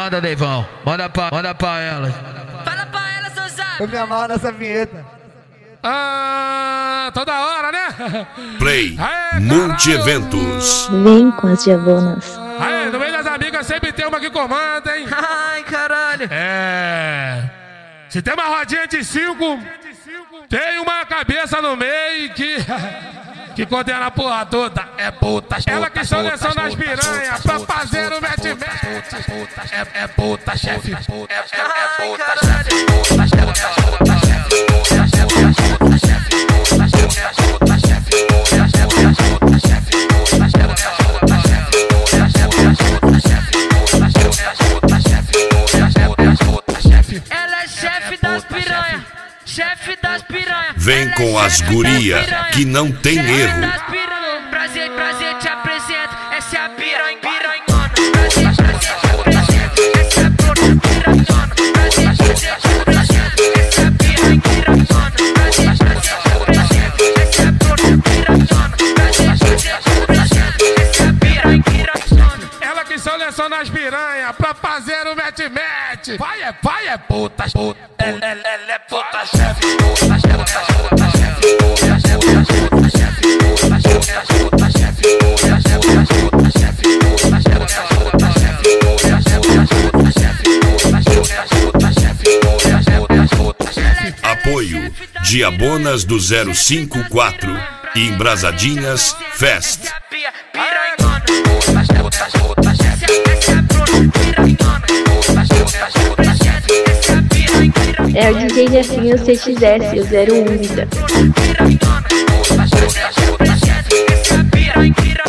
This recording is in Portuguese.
Manda, Neivão. Manda pra elas. Fala pra ela, seu zap. Eu me amarro nessa vinheta. Toda hora, né? Play Multieventos. Vem com as diabonas. Aê, no meio das amigas sempre tem uma que comanda, hein? Ai, caralho. Se tem uma rodinha de 5, tem uma cabeça no meio que condena a porra toda. É puta, ela que seleciona as piranhas pra fazer o mete-mete. É puta, chefe. É puta, Ela é chefe das piranha. Chefe das piranha. Vem com as guria que não tem erro. Prazer, te apresento. Essa é a piranhona. Prazer, te apresento. Essa é a piranhona. Prazer, te apresento. Essa é a piranhona. Prazer, te apresento. Essa é a piranhona. Prazer, te apresento. Essa é a piranhona. ela que seleciona as piranhas pra fazer o mete-mete. Vai, é puta. Ela é puta, chefe. Apoio Diabonas do 054 e Embrasadinhas Fest. É o DJ Jefinho CXS, o 01 Vida.